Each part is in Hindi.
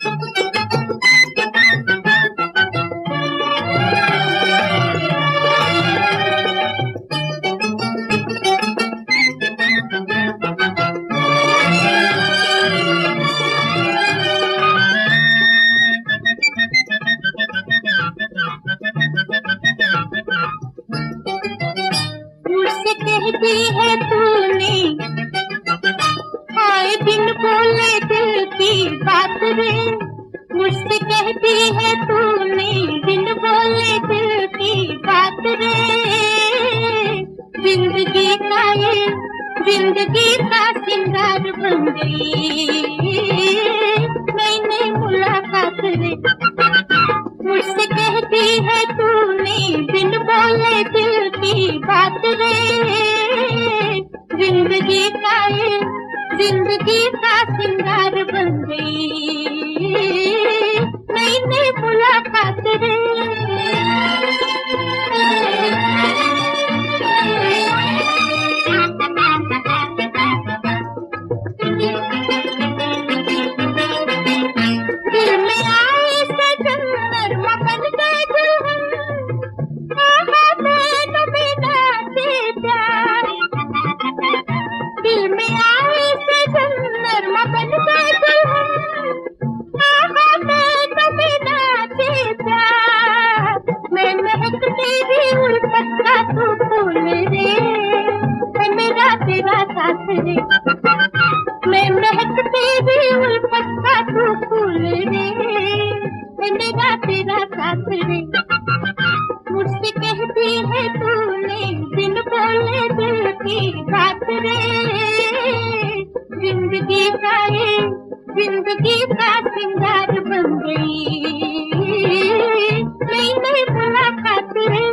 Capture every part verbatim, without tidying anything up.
मुझसे कहती है तूने आए दिन बोले दिल की बात रे, मुझसे कहती है तूने दिन बोले दिल की बात रे। जिंदगी का ये जिंदगी का सिंगार बन गई मैंने मुलाकात रे। मुझसे कहती है तूने दिन बोले दिल की बात रे। जिंदगी का ये जिंदगी का सिंगार बन गई मैंने मुलाकात रे। दिल में आए सजन नरमा बन गए दुल्हन, आहा मैंने बिना से प्यार। दिल में आए सजन नरमा बन गए दुल्हन, आहा मैंने बिना से प्यार। मैं महकती भी उल्फत का तू फूल रे, मैं मेरा तेरा साथ रे। मैं महकती भी उल्फत का तू फूल रे, मैं मेरा तेरा साथ रे। मुझसे कहती है तूने दिन बोले दिल की बात रे। जिंदगी का ये जिंदगी का सिंगार बन गई मैंने मुलाकात रे।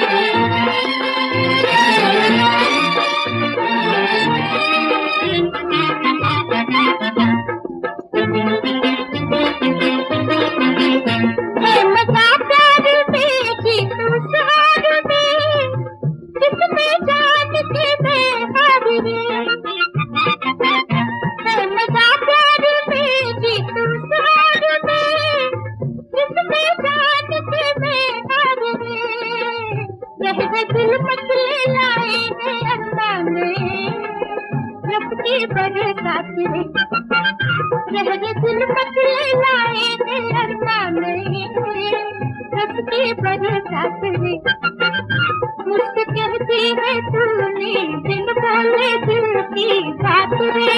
दिल मचले लाए हैं अल्लाह ने रब की बरसात रे। रह दिल मचले लाए हैं अल्लाह ने रब की बरसात रे। मुझसे कहती है तूने दिन बोले दिल की बात रे।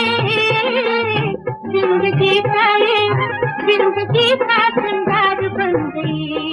जिंदगी का ये जिंदगी का सिंगार बन गई